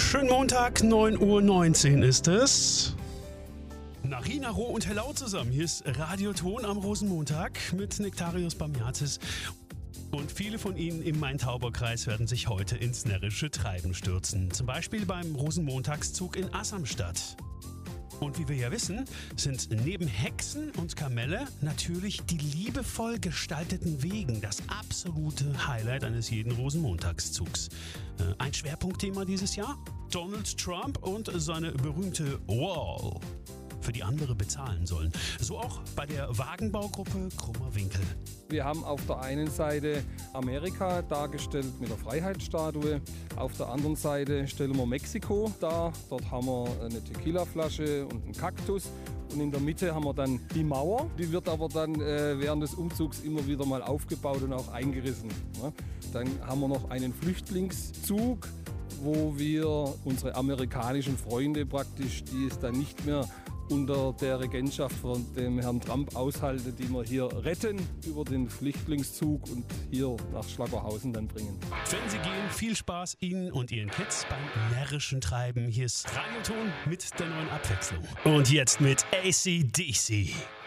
Schönen Montag, 9:19 Uhr ist es. Narina Roh und Hello zusammen. Hier ist Radioton am Rosenmontag mit Nektarios Bamiatis. Und viele von Ihnen im Main-Tauber-Kreis werden sich heute ins närrische Treiben stürzen. Zum Beispiel beim Rosenmontagszug in Assamstadt. Und wie wir ja wissen, sind neben Hexen und Kamelle natürlich die liebevoll gestalteten Wegen das absolute Highlight eines jeden Rosenmontagszugs. Ein Schwerpunktthema dieses Jahr? Donald Trump und seine berühmte Wall, für die andere bezahlen sollen. So auch bei der Wagenbaugruppe Krummer Winkel. Wir haben auf der einen Seite Amerika dargestellt mit der Freiheitsstatue, auf der anderen Seite stellen wir Mexiko dar. Dort haben wir eine Tequila-Flasche und einen Kaktus. Und in der Mitte haben wir dann die Mauer. Die wird aber dann während des Umzugs immer wieder mal aufgebaut und auch eingerissen. Dann haben wir noch einen Flüchtlingszug, wo wir unsere amerikanischen Freunde praktisch, die es dann nicht mehr unter der Regentschaft von dem Herrn Trump aushalten, die wir hier retten über den Flüchtlingszug und hier nach Schlackerhausen dann bringen. Wenn Sie gehen, viel Spaß Ihnen und Ihren Kids beim närrischen Treiben. Hier ist Radioton mit der neuen Abwechslung. Und jetzt mit AC/DC.